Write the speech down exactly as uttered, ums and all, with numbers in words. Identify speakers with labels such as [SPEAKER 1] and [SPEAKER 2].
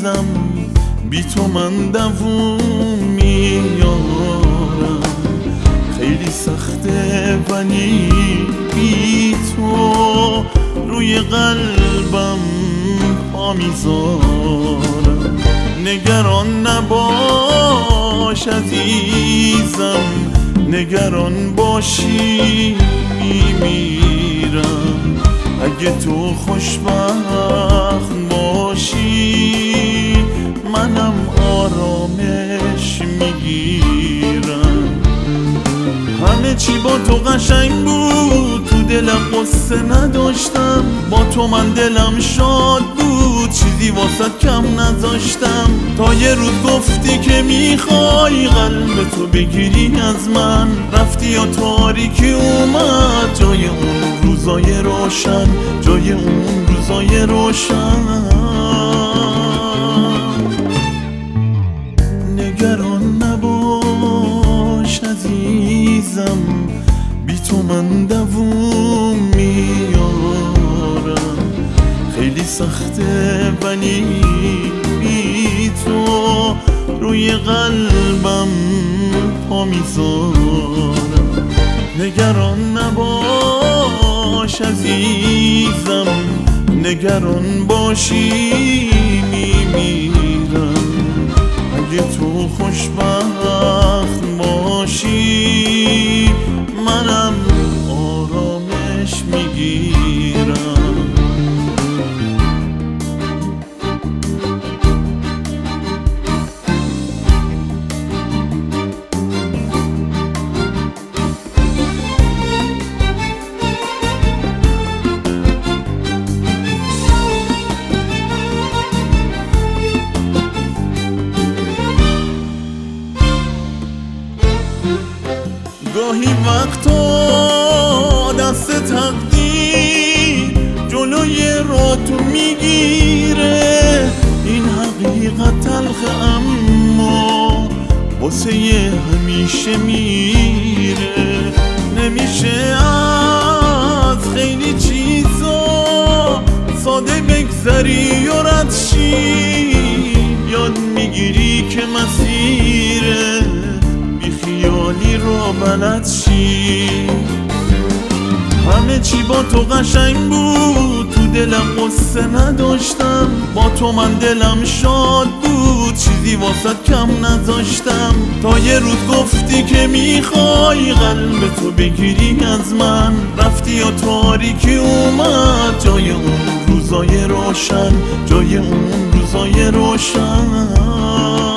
[SPEAKER 1] عزیزم، بی تو من دووم میارم. خیلی سخته ولی بی تو روی قلبم پا میذارم. نگران نباش عزیزم، نگران باشی میمیرم. اگه تو خوشبخت باشی منم آرامش میگیرم. همه چی با تو قشنگ بود، تو دلم قصه نداشتم. با تو من دلم شاد بود، چیزی واسط کم نذاشتم. تا یه روز گفتی که میخوای قلب تو بگیری از من، رفتی یا تاریکی اومد جای اون روزای روشن، جای اون روزای روشن. نگران نباش عزیزم، بی تو من دووم میارم. خیلی سخته ولی بی تو روی قلبم پا میذارم. نگران نباش عزیزم، نگران باشی میمیرم. اگه تو خوشبخت باشی منم آرامش میگیرم. گاهی وقتا دست تقدیر جلوی را تو میگیره. این حقیقت تلخ اما واسه همیشه میره. نمیشه از خیلی چیزا ساده بگذری و رد شی. یاد میگیری که مسیره خیالی رو بلد شی. همه چی با تو قشنگ بود، تو دلم قصه نداشتم. با تو من دلم شاد بود، چیزی واسط کم نذاشتم. تا یه روز گفتی که میخوای قلب تو بگیری از من، رفتی یا تاریکی اومد جای اون روزای روشن، جای اون روزای روشن.